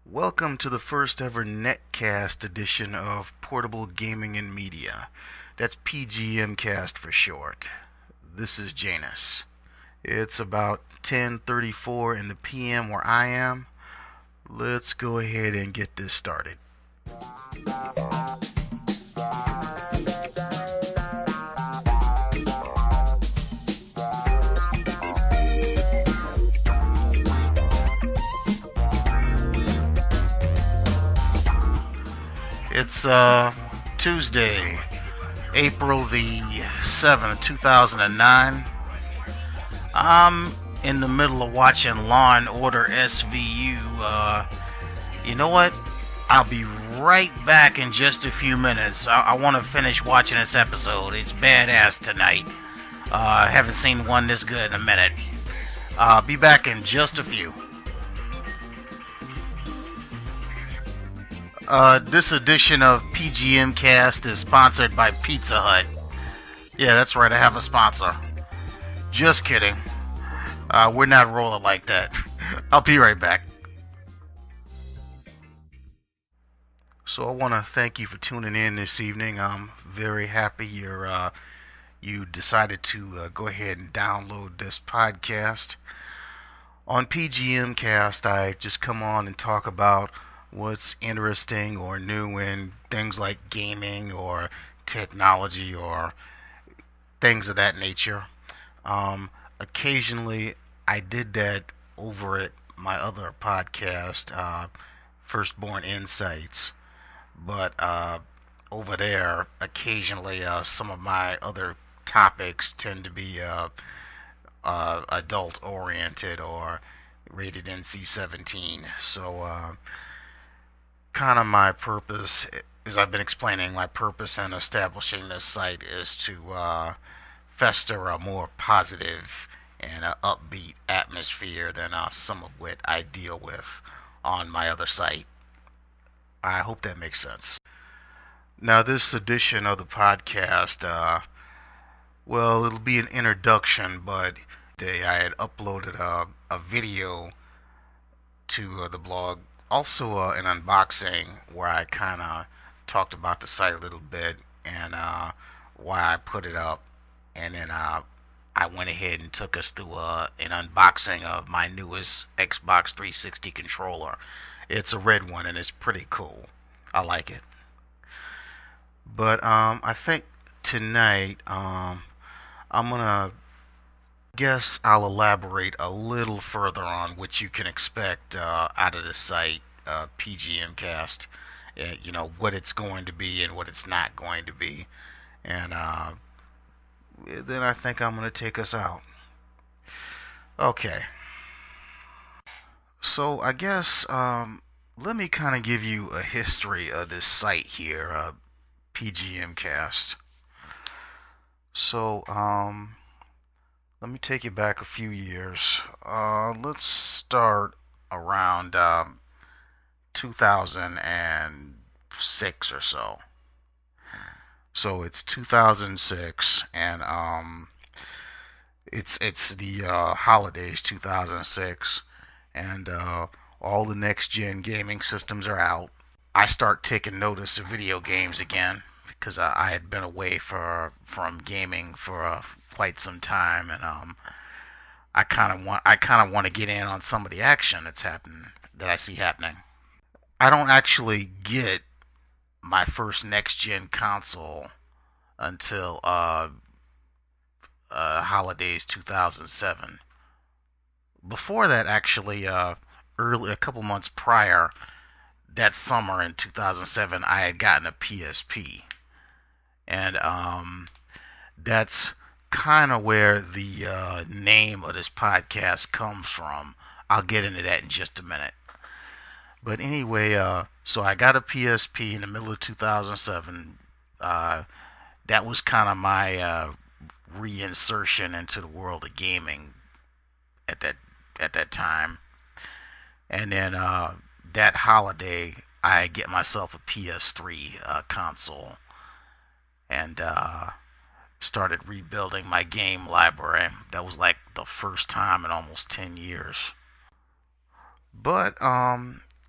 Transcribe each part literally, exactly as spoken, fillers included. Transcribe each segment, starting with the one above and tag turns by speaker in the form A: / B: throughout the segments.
A: Welcome to the first ever netcast edition of Portable Gaming and Media. That's P G M cast for short. This is Janus. It's about ten thirty-four in the P M where I am. Let's go ahead and get this started. It's uh Tuesday, April the seventh, two thousand nine. I'm in the middle of watching Law and Order S V U. Uh, you know what? I'll be right back in just a few minutes. I, I want to finish watching this episode. It's badass tonight. Uh, haven't seen one this good in a minute. I'll uh, be back in just a few. Uh, this edition of P G M Cast is sponsored by Pizza Hut. Yeah, that's right, I have a sponsor. Just kidding. Uh, we're not rolling like that. I'll be right back. So I want to thank you for tuning in this evening. I'm very happy you're uh, you decided to uh, go ahead and download this podcast. On P G M Cast, I just come on and talk about what's interesting or new in things like gaming or technology or things of that nature. Um, occasionally, I did that over at my other podcast, uh, Firstborn Insights. But uh, over there, occasionally, uh, some of my other topics tend to be uh, uh, adult oriented or rated N C seventeen. So, uh, kind of my purpose, as I've been explaining, my purpose in establishing this site is to uh, fester a more positive and uh, upbeat atmosphere than uh, some of what I deal with on my other site. I hope that makes sense. Now, this edition of the podcast, uh, well, it'll be an introduction, but I had uploaded a, a video to uh, the blog, also uh, an unboxing where I kind of talked about the site a little bit and uh, why I put it up, and then uh, I went ahead and took us through uh, an unboxing of my newest Xbox three sixty controller. It's a red one and it's pretty cool. I like it. But um, I think tonight um, I'm gonna guess I'll elaborate a little further on what you can expect uh, out of the site, uh, P G M Cast. Uh, you know what it's going to be and what it's not going to be, and uh, then I think I'm gonna take us out. Okay. So I guess um, let me kind of give you a history of this site here, uh, P G M Cast. So um, let me take you back a few years. Uh, let's start around um, two thousand six or so. So it's two thousand six, and um, it's it's the uh, holidays two thousand six, and uh, all the next gen gaming systems are out. I start taking notice of video games again because I, I had been away for from gaming for uh, quite some time, and um, I kind of want I kind of want to get in on some of the action that's happening that I see happening. I don't actually get my first next gen console until uh, uh, holidays two thousand seven. Before that, actually, uh, early a couple months prior, that summer in two thousand seven, I had gotten a P S P, and um, that's kind of where the uh, name of this podcast comes from. I'll get into that in just a minute. But anyway, uh, so I got a P S P in the middle of two thousand seven. Uh, that was kind of my uh, reinsertion into the world of gaming at that at that time. And then uh, that holiday, I get myself a P S three uh, console and uh, started rebuilding my game library. That was like the first time in almost ten years. But um,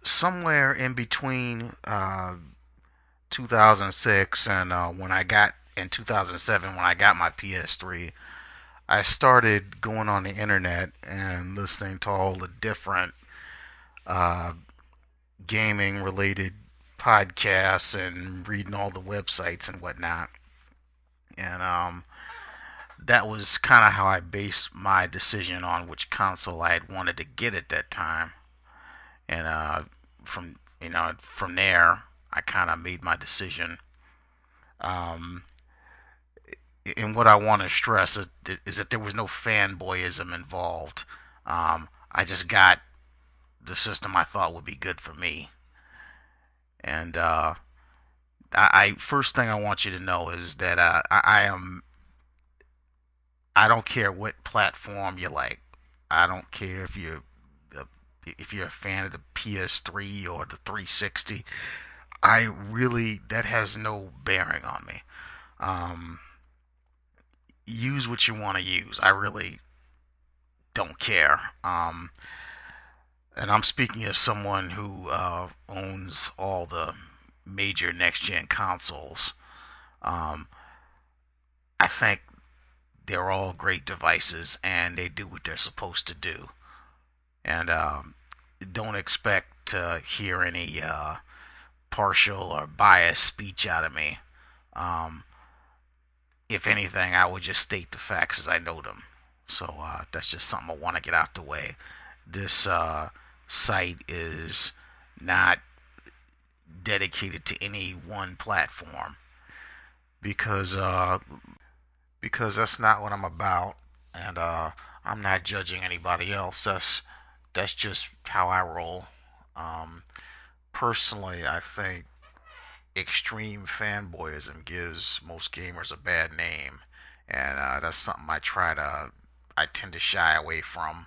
A: somewhere in between uh, two thousand six and uh, when I got in two thousand seven when I got my P S three, I started going on the internet and listening to all the different uh, gaming related podcasts and reading all the websites and whatnot. And um, that was kind of how I based my decision on which console I had wanted to get at that time. And uh, from you know from there, I kind of made my decision. Um, and what I want to stress is, is that there was no fanboyism involved. Um, I just got the system I thought would be good for me. And uh, I, I first thing I want you to know is that uh, I, I am I don't care what platform you like. I don't care if you're if you're a fan of the P S three or the three sixty. I really that has no bearing on me. Um, use what you want to use. I really don't care. Um, and I'm speaking as someone who uh, owns all the major next gen consoles. Um, I think they're all great devices and they do what they're supposed to do. And um, don't expect to hear any uh, partial or biased speech out of me. Um, if anything, I would just state the facts as I know them. So uh, that's just something I want to get out the way. This uh, site is not dedicated to any one platform because uh, because that's not what I'm about, and uh, I'm not judging anybody else. That's that's just how I roll. Um, personally, I think extreme fanboyism gives most gamers a bad name, and uh, that's something I try to I tend to shy away from.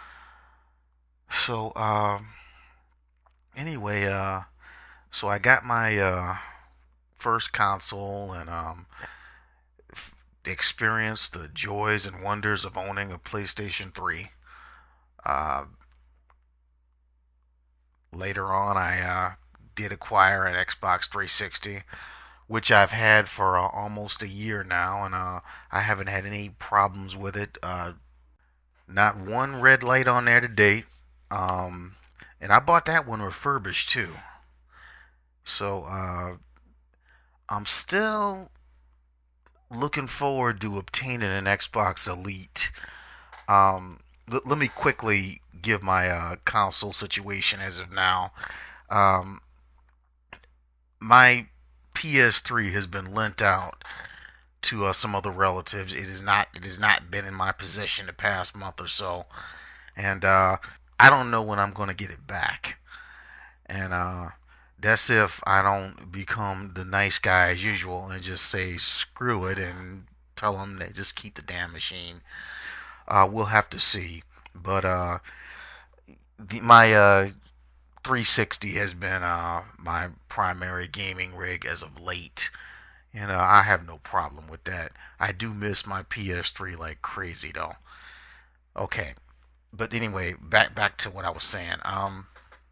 A: So um, anyway, uh, so I got my uh, first console and um, f- experienced the joys and wonders of owning a PlayStation three. Uh, Later on, I uh, did acquire an Xbox three sixty, which I've had for uh, almost a year now, and uh, I haven't had any problems with it. Uh, not one red light on there to date. Um, and I bought that one refurbished too. So uh, I'm still looking forward to obtaining an Xbox Elite. Um, l- let me quickly give my uh, console situation as of now. Um, my P S three has been lent out to uh, some other relatives. It is not. It has not been in my possession the past month or so, and uh, I don't know when I'm going to get it back. And uh, that's if I don't become the nice guy as usual and just say screw it and tell them they just keep the damn machine. Uh, we'll have to see. But uh, the, my uh, three sixty has been uh, my primary gaming rig as of late. And uh, I have no problem with that. I do miss my P S three like crazy though. Okay, but anyway, back back to what I was saying. Um,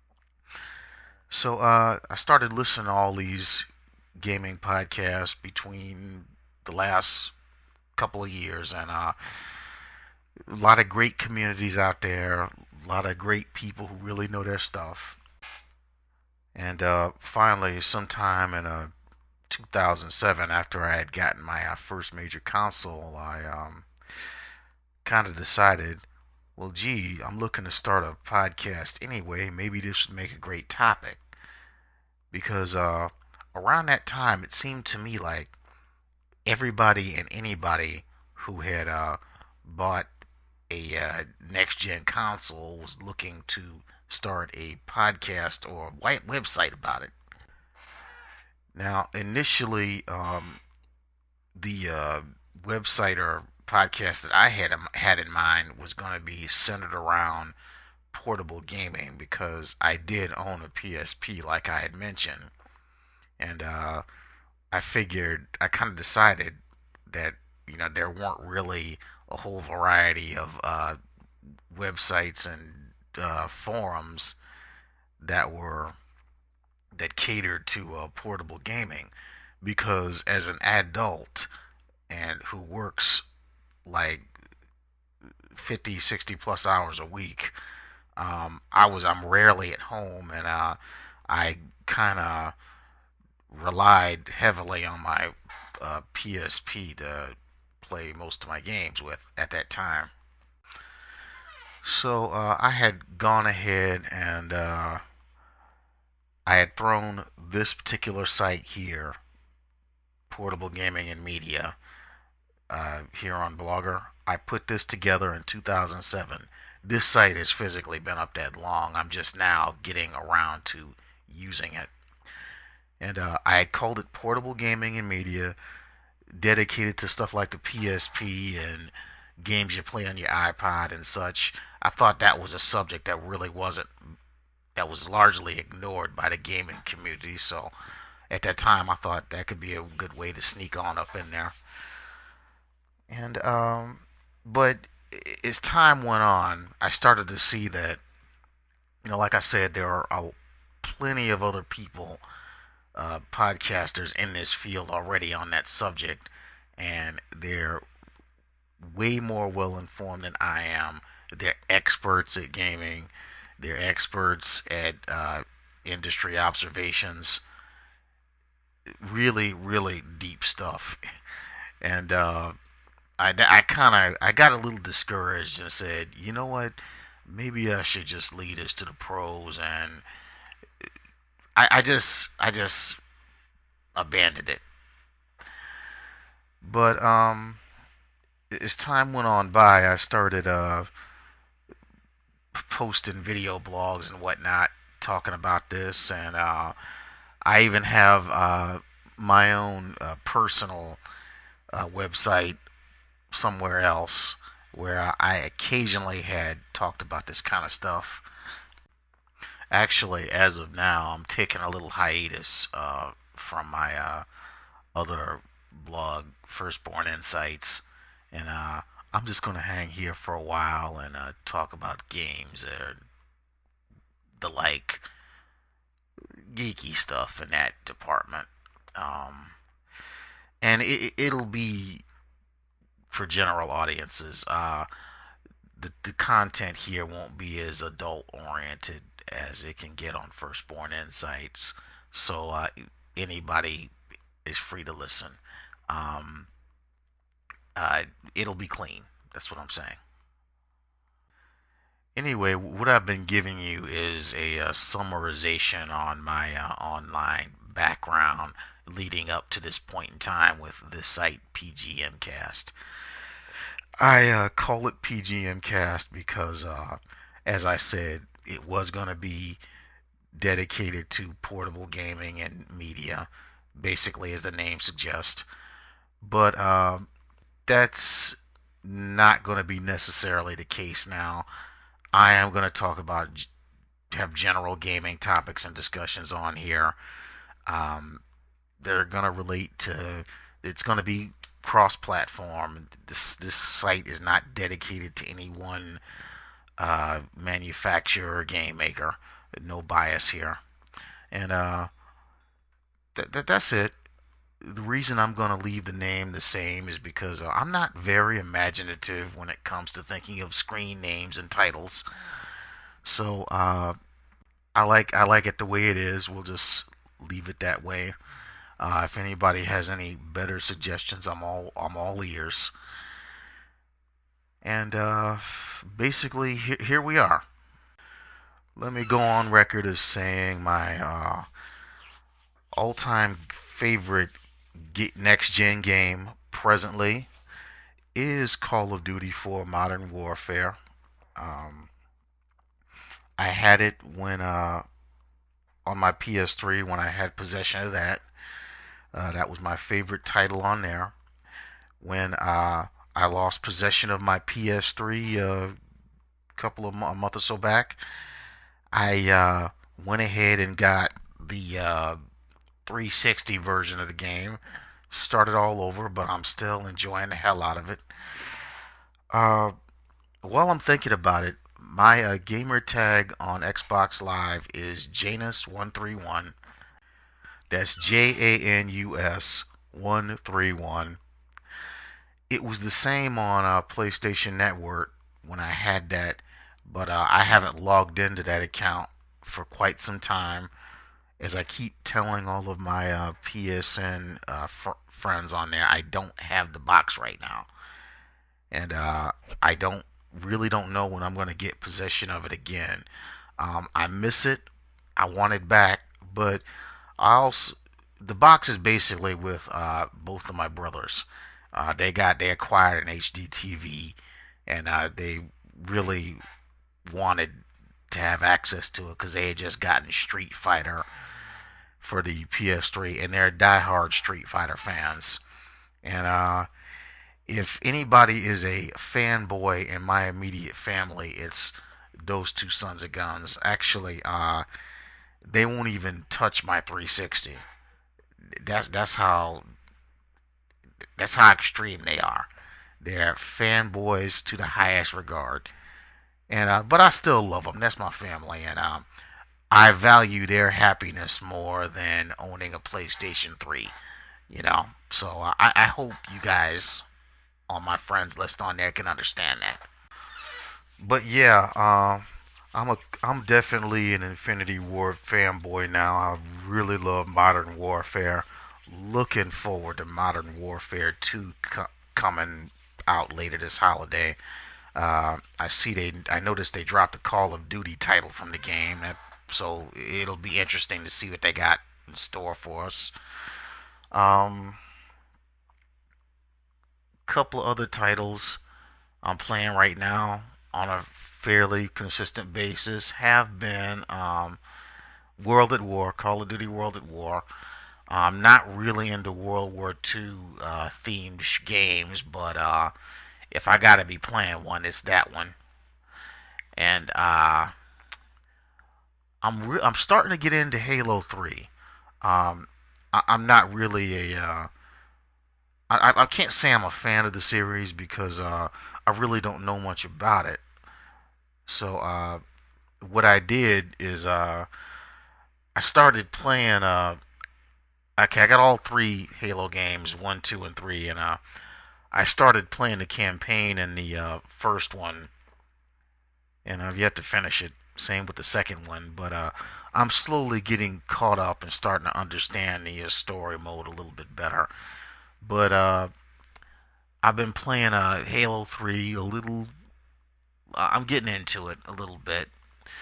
A: so uh, I started listening to all these gaming podcasts between the last couple of years, and uh, a lot of great communities out there, a lot of great people who really know their stuff. And uh, finally, sometime in uh, two thousand seven, after I had gotten my uh, first major console, I um, kind of decided, well, gee, I'm looking to start a podcast anyway. Maybe this would make a great topic. Because uh, around that time, it seemed to me like everybody and anybody who had uh, bought a uh, next gen console was looking to start a podcast or white website about it. Now, initially, um, the uh, website or podcast that I had had in mind was going to be centered around portable gaming because I did own a P S P, like I had mentioned, and uh, I figured I kind of decided that you know there weren't really a whole variety of uh, websites and uh, forums that were that catered to uh, portable gaming, because as an adult and who works like fifty, sixty plus hours a week, um, I was I'm rarely at home, and uh, I kind of relied heavily on my uh, P S P to play most of my games with at that time. So uh, I had gone ahead and uh, I had thrown this particular site here, Portable Gaming and Media, uh, here on Blogger. I put this together in two thousand seven. This site has physically been up that long. I'm just now getting around to using it. And uh, I had called it Portable Gaming and Media, dedicated to stuff like the P S P and games you play on your iPod and such. I thought that was a subject that really wasn't, that was largely ignored by the gaming community. So at that time, I thought that could be a good way to sneak on up in there. And um, but as time went on, I started to see that, you know, like I said, there are a, plenty of other people, uh, podcasters in this field already on that subject, and they're way more well informed than I am. They're experts at gaming. They're experts at uh, industry observations. Really, really deep stuff. And uh, I, I kind of I got a little discouraged and said, you know what? Maybe I should just lead us to the pros. And I, I just I just abandoned it. But um, as time went on by, I started uh, posting video blogs and whatnot talking about this, and uh, I even have uh, my own uh, personal uh, website somewhere else where I occasionally had talked about this kind of stuff. Actually, as of now, I'm taking a little hiatus uh, from my uh, other blog, Firstborn Insights, and uh, I'm just going to hang here for a while and uh, talk about games and the like, geeky stuff in that department. Um, and it, it'll be for general audiences. Uh, the the content here won't be as adult oriented as it can get on Firstborn Insights. So uh, anybody is free to listen. Um, uh, it'll be clean. That's what I'm saying. Anyway, what I've been giving you is a, uh summarization on my uh, online background leading up to this point in time with the site P G M Cast. I uh, call it P G M Cast because, uh, as I said, it was going to be dedicated to portable gaming and media, basically, as the name suggests. But uh, that's not going to be necessarily the case now. I am going to talk about, have general gaming topics and discussions on here. Um, they're going to relate to, it's going to be cross-platform. This this site is not dedicated to any one uh, manufacturer or game maker. No bias here, and uh, th- th- that's it. The reason I'm going to leave the name the same is because uh, I'm not very imaginative when it comes to thinking of screen names and titles. So uh, I like I like it the way it is. We'll just leave it that way. Uh, if anybody has any better suggestions, I'm all I'm all ears. And uh, basically, here, here we are. Let me go on record as saying my uh, all-time favorite next-gen game presently is Call of Duty four Modern Warfare. Um, I had it when uh, on my P S three when I had possession of that. Uh, that was my favorite title on there. When uh, I lost possession of my P S three a uh, couple of a month or so back, I uh, went ahead and got the uh, three sixty version of the game. Started all over, but I'm still enjoying the hell out of it. Uh, while I'm thinking about it, My uh, gamer tag on Xbox Live is Janus one three one. That's J A N U S one three one. It was the same on uh, PlayStation Network when I had that, but uh, I haven't logged into that account for quite some time. As I keep telling all of my uh, P S N uh, fr- friends on there, I don't have the box right now, and uh, I don't really don't know when I'm going to get possession of it again. Um, I miss it. I want it back, but I also the box is basically with uh, both of my brothers. Uh, they got they acquired an H D T V, and uh, they really wanted to have access to it because they had just gotten Street Fighter for the P S three, and they're diehard Street Fighter fans. And uh, if anybody is a fanboy in my immediate family, it's those two sons of guns. Actually, uh, they won't even touch my three sixty. That's that's how that's how extreme they are. They're fanboys to the highest regard, and uh, but I still love them. That's my family, and um, I value their happiness more than owning a PlayStation three. You know, so uh, I, I hope you guys on my friends list on there can understand that. But yeah, um, I'm a I'm definitely an Infinity War fanboy now. I really love Modern Warfare. Looking forward to Modern Warfare two co- coming out later this holiday. Uh, I see they I noticed they dropped the Call of Duty title from the game, that, so it'll be interesting to see what they got in store for us. Um, Couple of other titles I'm playing right now on a fairly consistent basis have been um, World at War, Call of Duty World at War. I'm not really into World War two uh, themed sh- games, but uh, if I gotta be playing one, it's that one. And uh, I'm re- I'm starting to get into Halo three. Um, I- I'm not really a uh, I, I can't say I'm a fan of the series because uh, I really don't know much about it. So uh, what I did is uh, I started playing. Uh, okay, I got all three Halo games, one, two, and three, and uh, I started playing the campaign in the uh, first one, and I've yet to finish it. Same with the second one, but uh, I'm slowly getting caught up and starting to understand the uh, story mode a little bit better. But uh, I've been playing uh, Halo three a little. Uh, I'm getting into it a little bit.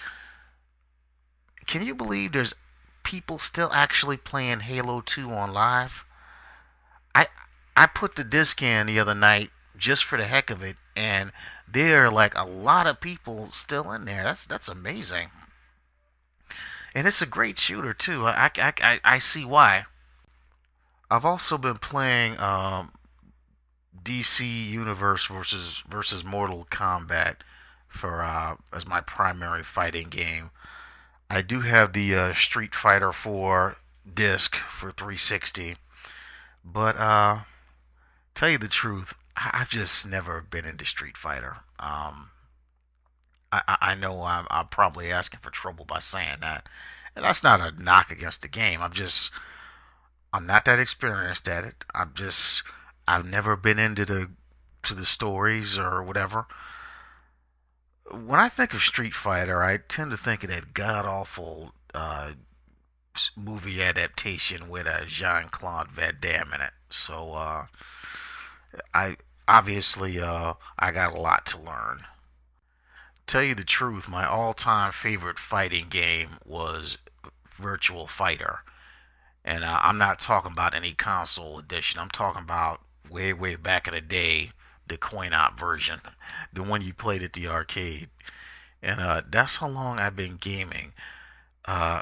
A: Can you believe there's people still actually playing Halo two on live? I I put the disc in the other night just for the heck of it, and there are like a lot of people still in there. That's that's amazing, and it's a great shooter too. I I, I, I see why. I've also been playing um, D C Universe versus versus Mortal Kombat for uh, as my primary fighting game. I do have the uh, Street Fighter four disc for three sixty, but uh, tell you the truth, I- I've just never been into Street Fighter. Um, I, I I know I'm, I'm probably asking for trouble by saying that, and that's not a knock against the game. I'm just I'm not that experienced at it. I'm just I've never been into the to the stories or whatever. When I think of Street Fighter, I tend to think of that god awful uh, movie adaptation with uh, Jean Claude Van Damme in it. So uh, I obviously uh, I got a lot to learn. Tell you the truth, my all-time favorite fighting game was Virtual Fighter, and uh, I'm not talking about any console edition. I'm talking about way way back in the day, the coin-op version, the one you played at the arcade. And uh, that's how long I've been gaming. Uh,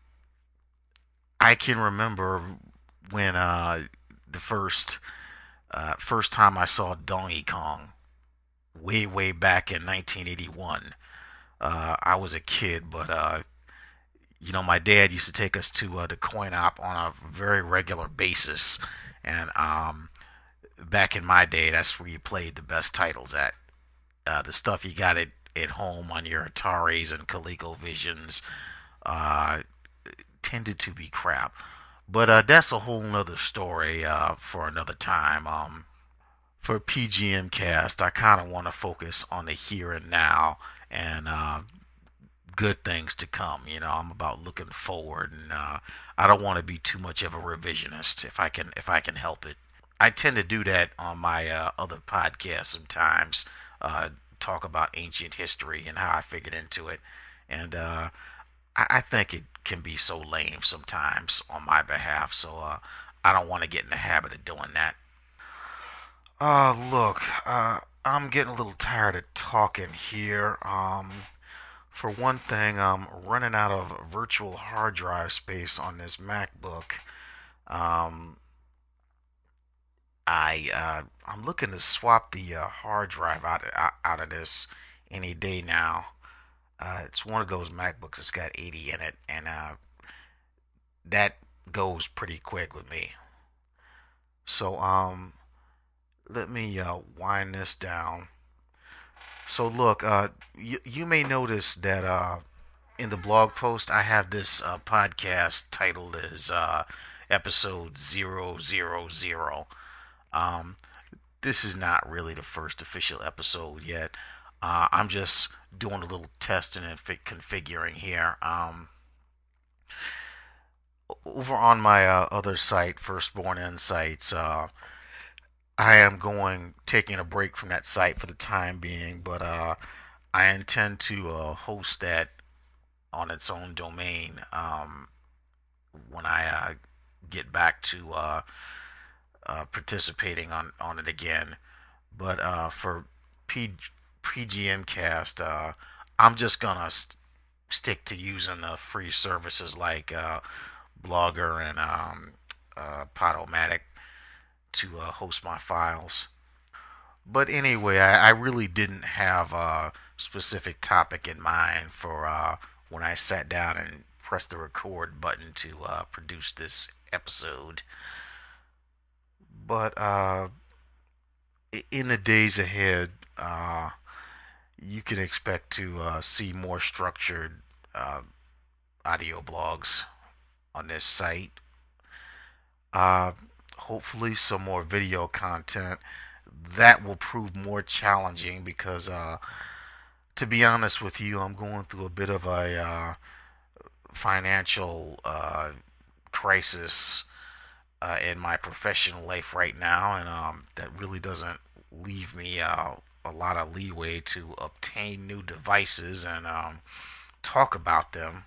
A: I can remember when uh, the first uh, first time I saw Donkey Kong, way way back in nineteen eighty-one. Uh, I was a kid, but uh, you know, my dad used to take us to uh, the coin op on a very regular basis, and um, back in my day, that's where you played the best titles at. Uh, the stuff you got at at home on your Ataris and ColecoVisions uh, tended to be crap. But uh, that's a whole nother story uh, for another time. Um, for P G M Cast, I kind of want to focus on the here and now and uh, good things to come. You know, I'm about looking forward, and uh, I don't want to be too much of a revisionist if I can if I can help it. I tend to do that on my uh, other podcasts sometimes. Uh, talk about ancient history and how I figured into it, and uh, I, I think it can be so lame sometimes on my behalf. So uh, I don't want to get in the habit of doing that. Uh, look, uh, I'm getting a little tired of talking here. Um, for one thing, I'm running out of virtual hard drive space on this MacBook. Um, I uh, I'm looking to swap the uh, hard drive out out, out of this any day now. Uh, it's one of those MacBooks that's got eighty in it, and uh, that goes pretty quick with me. So um, let me uh, wind this down. So look, uh, you you may notice that uh, in the blog post I have this uh, podcast titled as uh, episode zero zero zero. Um, this is not really the first official episode yet. Uh, I'm just doing a little testing and fi- configuring here. Um, over on my uh, other site, Firstborn Insights, uh, I am going taking a break from that site for the time being, but uh, I intend to uh, host that on its own domain um, when I uh, get back to uh, uh, participating on, on it again. But uh, for P- PGMcast, uh, I'm just gonna st- stick to using the free services like uh, Blogger and um, uh, Podomatic to uh, host my files. But anyway, I, I really didn't have a specific topic in mind for uh, when I sat down and pressed the record button to uh, produce this episode. But uh, in the days ahead, uh, you can expect to uh, see more structured uh, audio blogs on this site. Uh, Hopefully, some more video content. That will prove more challenging because, uh, to be honest with you, I'm going through a bit of a uh, financial uh, crisis uh, in my professional life right now, and um, that really doesn't leave me uh, a lot of leeway to obtain new devices and um, talk about them.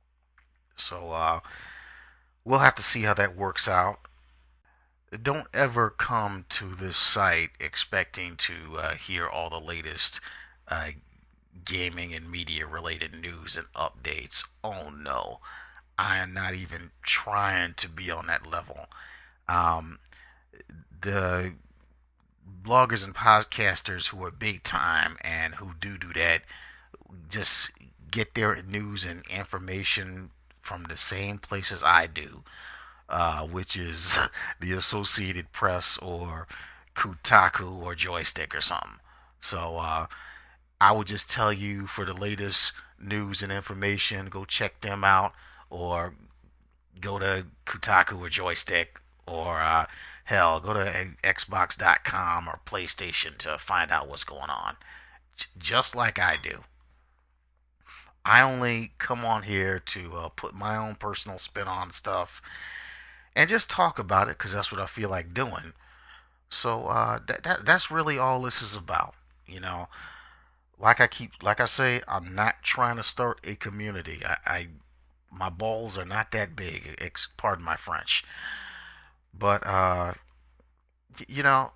A: So uh, we'll have to see how that works out. Don't ever come to this site expecting to uh, hear all the latest uh, gaming and media related news and updates. Oh no, I am not even trying to be on that level. Um, the bloggers and podcasters who are big time and who do do that just get their news and information from the same places I do, uh, which is the Associated Press or Kotaku or Joystick or something. So uh, I would just tell you for the latest news and information, go check them out, or go to Kotaku or Joystick, or uh, hell, go to Xbox dot com or PlayStation to find out what's going on. J- just like I do. I only come on here to uh, put my own personal spin on stuff and just talk about it because that's what I feel like doing. So uh, that, that that's really all this is about. You know, like I keep, like I say, I'm not trying to start a community. I, I my balls are not that big. Ex- pardon my French, but uh, you know,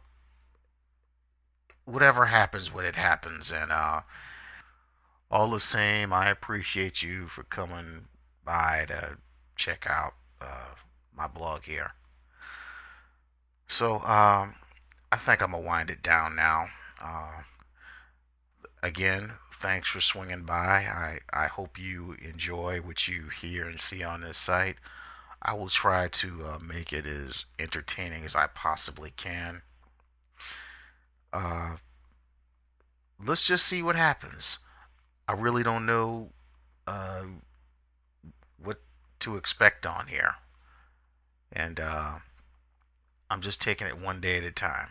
A: whatever happens when it happens, and uh, all the same, I appreciate you for coming by to check out uh, my blog here. So um, I think I'm gonna wind it down now. Uh, Again, thanks for swinging by. I, I hope you enjoy what you hear and see on this site. I will try to uh, make it as entertaining as I possibly can. Uh, let's just see what happens. I really don't know uh, what to expect on here. And uh, I'm just taking it one day at a time.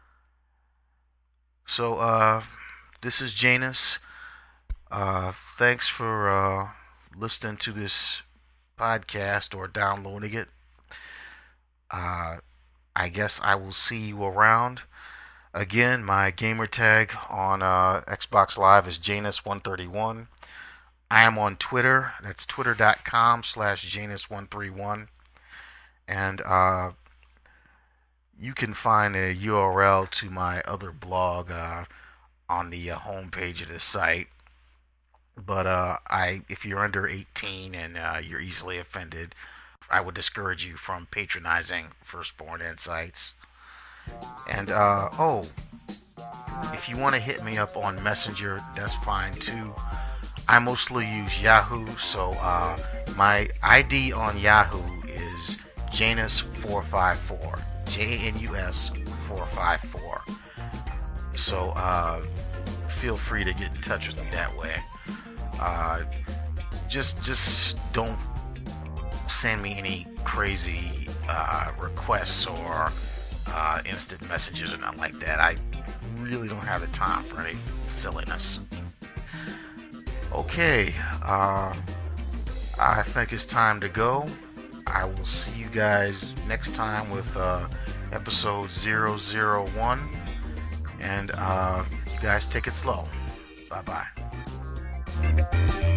A: So, uh, this is Janus. Uh, thanks for uh, listening to this podcast or downloading it. Uh, I guess I will see you around. Again, my gamer tag on uh, Xbox Live is Janus one thirty-one. I am on Twitter. That's twitter.com slash Janus one thirty-one. And uh, you can find a U R L to my other blog uh, on the uh, homepage of this site. But uh, I, if you're under eighteen and uh, you're easily offended, I would discourage you from patronizing Firstborn Insights. And uh, oh, if you want to hit me up on Messenger, that's fine too. I mostly use Yahoo, so uh, my I D on Yahoo is Janus four five four, J A N U S four five four. So uh, feel free to get in touch with me that way. Uh, just just don't send me any crazy uh, requests or uh, instant messages or nothing like that. I really don't have the time for any silliness. Okay, uh, I think it's time to go. I will see you guys next time with uh, episode zero zero one. And uh, you guys take it slow. Bye-bye.